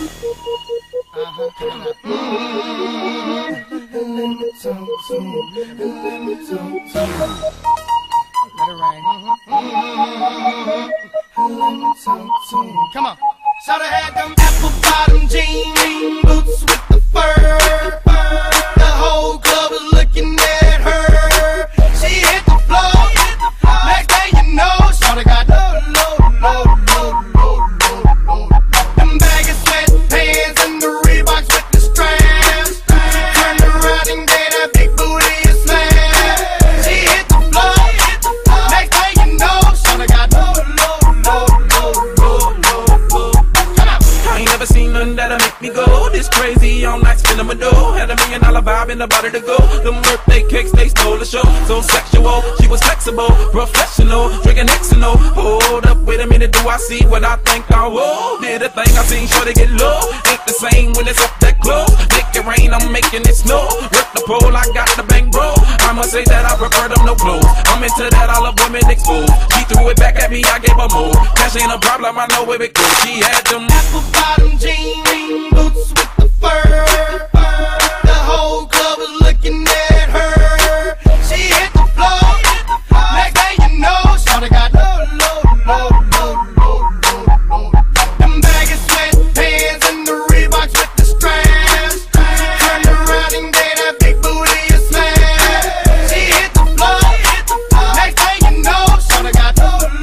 Come on. Shoulda had them apple bottom jean boots with the fur. The whole club was looking at her. She hit the floor. Next thing you know, shoulda got low. Them baggy sweatpants and the Reeboks with the straps. Turned around and gave that big booty a slam. She hit the floor. Next thing you know, shoulda got low. I ain't never seen nothing that'll make me go this crazy all night, spinning my dough. Had $1 million vibe in the body to go. Them birthday cakes, they stole the show. So sexual, she was flexible, professional, drinking Xano. Hold up, wait a minute, do I see what I think I will? Did a thing I seen, sure to get low. Ain't the same when it's up that close. Make it rain, I'm making it snow. Rip the pole, I got the bang bro. I'ma say that I prefer them no clothes. I'm into that, I love women exposed. She threw it back at me, I gave her more. Cash ain't a problem, I know where it goes. She had them apple bottom jean boots with the fur. The whole club was looking at her. She hit the floor. Next thing you know, shawty got low. Them baggy sweatpants and the Reeboks with the straps. Turned around and gave that big booty a slam. She hit the floor. Next thing you know, shawty got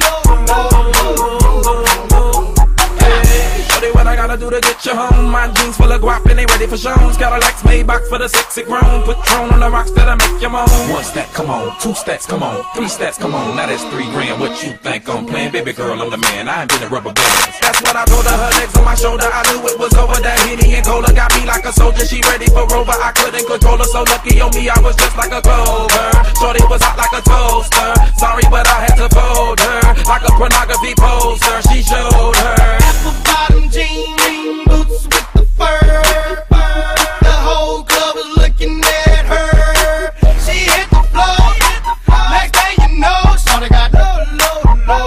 what I gotta do to get you home. My jeans full of guap and they ready for shows. Cadillacs, Maybach for the sexy grown. Patron on the rocks that'll make you moan. 1 stack, come on. 2 stacks, come on. 3 stacks, come on. Now that's 3 grand. What you think I'm playing? Baby girl, I'm the man. I ain't been a rubber band. That's what I told her. Her legs on my shoulder. I knew it was over. That Henny and Cola got me like a soldier. She ready for Rover. I couldn't control her. So lucky on me, I was just like a Clover. Shorty was hot like a toaster. Sorry, but I had to fold her like a pornography poster. She showed her apple bottom jean boots with the fur. The whole club was looking at her. She hit the floor. Next thing you know, shawty got low.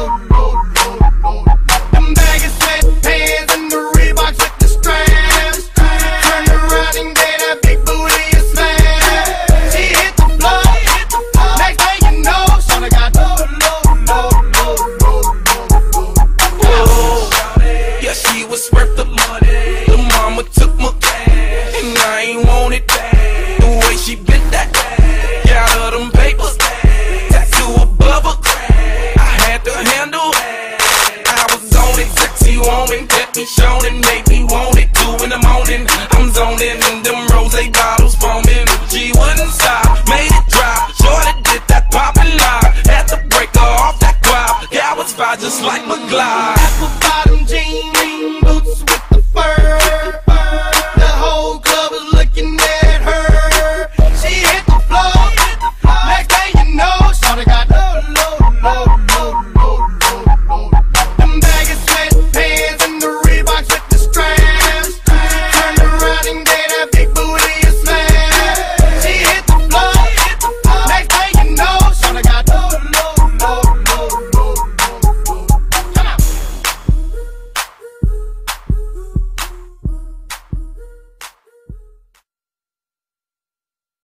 Them baggy sweatpants and the Reeboks with the straps. Turned around and gave that big booty a slam. She hit the floor. Next thing you know, shawty got low. Yeah, she was worth the money. The mama took my cash, and I ain't want it back. The way she bit that ass, got her them papers, tattoo above her crack. I had to handle it. I was on it, sexy woman, kept me showing and made me want it. 2 in the morning, I'm zoning in them rose bottles foaming. She wouldn't stop, made it drop. Shorty did that poppin' lock, had to break her off that guap. Yeah, I was fine just like my Glide. Apple bottom jean boots with the fur.